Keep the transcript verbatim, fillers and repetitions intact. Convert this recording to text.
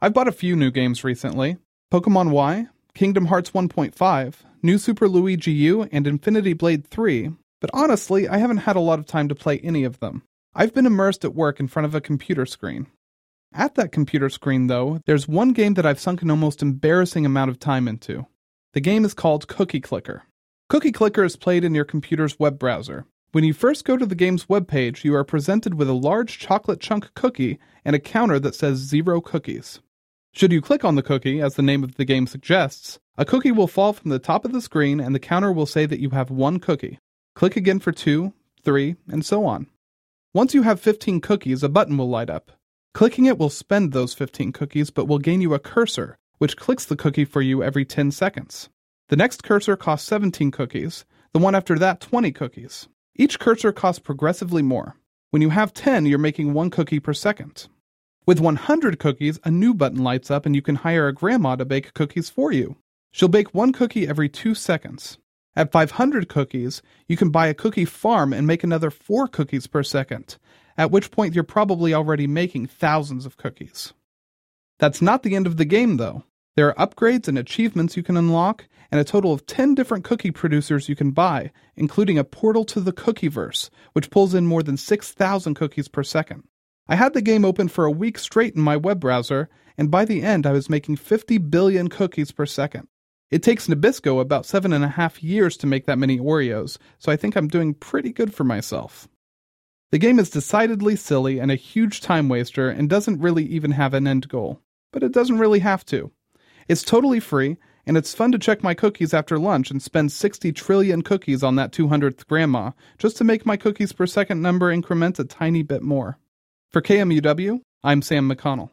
I've bought a few new games recently. Pokemon Y, Kingdom Hearts one point five, New Super Luigi U, and Infinity Blade three, but honestly, I haven't had a lot of time to play any of them. I've been immersed at work in front of a computer screen. At that computer screen, though, there's one game that I've sunk an almost embarrassing amount of time into. The game is called Cookie Clicker. Cookie Clicker is played in your computer's web browser. When you first go to the game's webpage, you are presented with a large chocolate chunk cookie and a counter that says zero cookies. Should you click on the cookie, as the name of the game suggests, a cookie will fall from the top of the screen and the counter will say that you have one cookie. Click again for two, three, and so on. Once you have fifteen cookies, a button will light up. Clicking it will spend those fifteen cookies, but will gain you a cursor, which clicks the cookie for you every ten seconds. The next cursor costs seventeen cookies, the one after that twenty cookies. Each cursor costs progressively more. When you have ten, you're making one cookie per second. With one hundred cookies, a new button lights up and you can hire a grandma to bake cookies for you. She'll bake one cookie every two seconds. At five hundred cookies, you can buy a cookie farm and make another four cookies per second, at which point you're probably already making thousands of cookies. That's not the end of the game, though. There are upgrades and achievements you can unlock, and a total of ten different cookie producers you can buy, including a portal to the Cookieverse, which pulls in more than six thousand cookies per second. I had the game open for a week straight in my web browser, and by the end I was making fifty billion cookies per second. It takes Nabisco about seven and a half years to make that many Oreos, so I think I'm doing pretty good for myself. The game is decidedly silly and a huge time waster and doesn't really even have an end goal. But it doesn't really have to. It's totally free, and it's fun to check my cookies after lunch and spend sixty trillion cookies on that two hundredth grandma, just to make my cookies per second number increment a tiny bit more. For K M U W, I'm Sam McConnell.